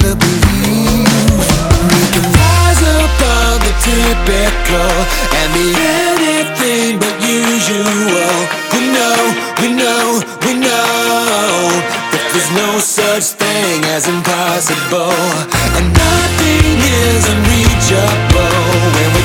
to believe we can rise above the typical and be anything but usual. We know that there's no such thing as impossible, and nothing is unreachable when